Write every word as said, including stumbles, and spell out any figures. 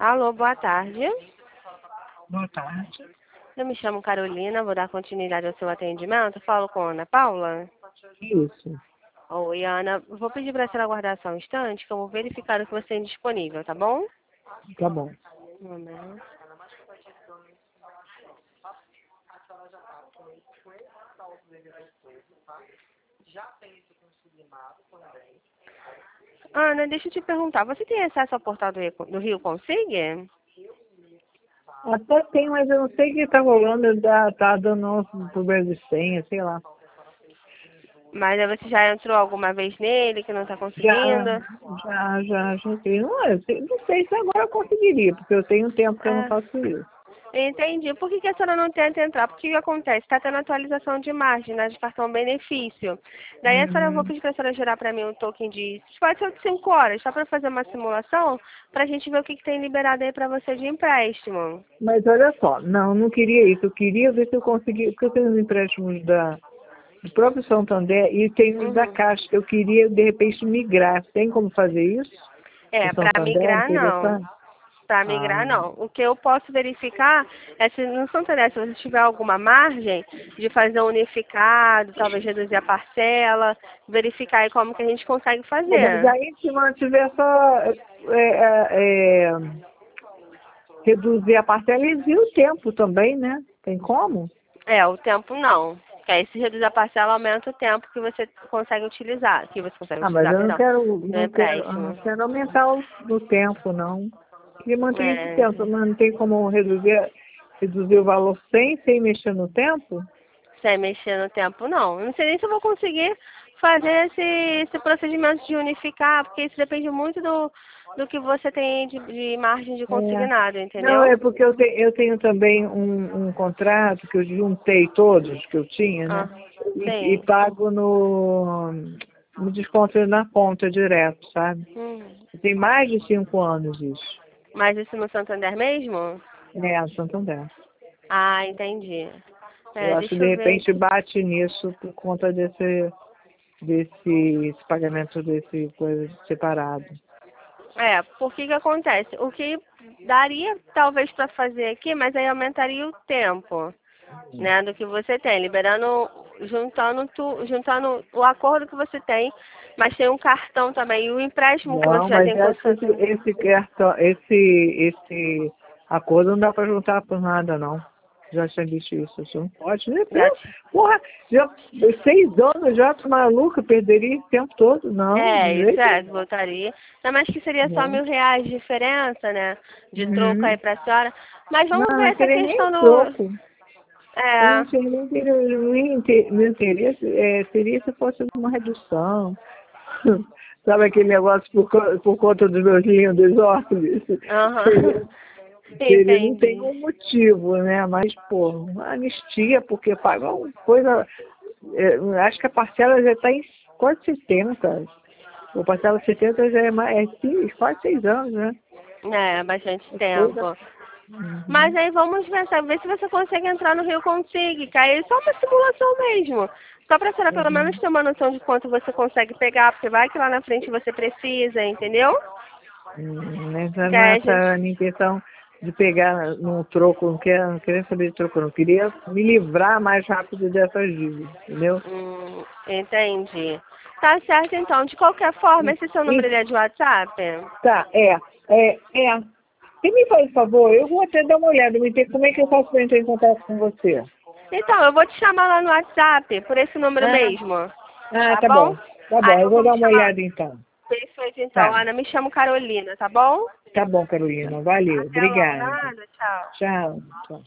Alô, boa tarde. Boa tarde. Eu me chamo Carolina, vou dar continuidade ao seu atendimento. Falo com a Ana Paula. Isso. Oi, Ana. Vou pedir para a senhora aguardar só um instante, que eu vou verificar o que você tem disponível, tá bom? Tá bom. Um momento. Ana, deixa eu te perguntar, você tem acesso ao portal do Rio do Rio Consigue? Até tem, mas eu não sei o que tá rolando, tá, tá dando um problema de senha, sei lá. Mas aí você já entrou alguma vez nele, que não está Já, conseguindo? já, já, já sei. Não, eu sei- não sei se agora eu conseguiria, porque eu tenho um tempo que eu não Ah, faço isso. entendi. Por que, que a senhora não tenta entrar? Porque o que acontece? Está tendo atualização de margem, né, de cartão benefício. Daí a senhora, eu vou Uhum. pedir para a senhora gerar para mim um token de pode ser de cinco horas, só para fazer uma simulação, para a gente ver o que, que tem liberado aí para você de empréstimo. Mas olha só, não, não queria isso. Eu queria ver se eu conseguia, porque eu tenho os empréstimos da, do próprio Santander e tenho os da Uhum. Caixa. Eu queria, de repente, migrar. Tem como fazer isso? O É, para Santander, migrar não. interessante? Para Ah, migrar, não. O que eu posso verificar é se no Santander, se você tiver alguma margem de fazer um unificado, talvez reduzir a parcela, verificar aí como que a gente consegue pô, mas fazer. aí se mantiver só é, é, é, reduzir a parcela e o tempo também, né? Tem como? É, o tempo não. Porque aí se reduz a parcela, aumenta o tempo que você consegue utilizar, que você consegue Ah, mas utilizar, eu não perdão, quero, no não quero, eu não empréstimo. quero aumentar o, o tempo, não. Queria manter esse É, tempo, mas não tem como reduzir, reduzir o valor sem, sem mexer no tempo? sem mexer no tempo, não. Não sei nem se eu vou conseguir fazer esse, esse procedimento de unificar, porque isso depende muito do, do que você tem de, de margem de É. consignado, Não, é entendeu? porque eu, te, eu tenho também um, um contrato que eu juntei todos que eu tinha, né? Ah, E, e sim. pago no, no desconto na conta direto, sabe? Hum. Tem mais de cinco anos isso. Mas isso no Santander mesmo? É, Santander. Ah, entendi. Eu É, acho que deixa de eu ver repente aqui. bate nisso por conta desse, desse esse pagamento desse coisa separado. É, por que que acontece? O que daria talvez para fazer aqui, mas aí aumentaria o tempo, né, do que você tem, liberando, juntando, tu, juntando o acordo que você tem, mas tem um cartão também, e o empréstimo que você Não, já mas tem com o acho que esse, Santander. esse, cartão- esse, esse acordo não dá para juntar por nada, não. Já tinha visto isso, isso não pode. Né? Já Pelo- te- Porra, já, seis anos já, tô maluca, perderia esse tempo todo. Não, É, de isso jeito é, nenhum. voltaria. Ainda mais que seria só Não. mil reais de diferença, né, de troco aí Uhum. pra senhora. Mas Não, vamos ver não essa queria nem questão do... troco. Eu não É, tinha nem interesse. Meu inte- meu interesse é, seria se fosse uma redução. Sabe aquele negócio por, co- por conta dos meus lindos óculos? aham, Seria, seria, não tem entendi. um motivo, né? Mas, pô, uma anistia, porque pagam coisa. é, acho que a parcela já está em quase setenta. A parcela setenta já é, mais, é sim, quase seis anos, né? É, bastante É coisa. tempo. Mas Uhum, aí vamos ver, sabe, ver se você consegue entrar no Rio Consigo, que aí é só uma simulação mesmo. Só pra senhora pelo menos uhum. ter uma noção de quanto você consegue pegar, porque vai que lá na frente você precisa, entendeu? Hum, Nessa, Que aí a gente... nessa minha intenção de pegar num troco, não queria, não queria saber de troco, não. Queria me livrar mais rápido dessas dívidas, entendeu? Hum, entendi. Tá certo então. De qualquer forma, E, esse seu e- número ele é de WhatsApp? tá, é, é, é. Você me faz um favor, eu vou até dar uma olhada, me ter, como é que eu faço para entrar em contato com você? Então, eu vou te chamar lá no WhatsApp, por esse número Ah, mesmo. ah, Tá tá bom? bom, tá bom, Aí eu eu vou vou me dar uma chamar. olhada então. Perfeito, então. Tá, Ana, me chamo Carolina, tá bom? tá bom, Carolina, valeu, Até logo. obrigado. Nada, tchau. Tchau, tchau.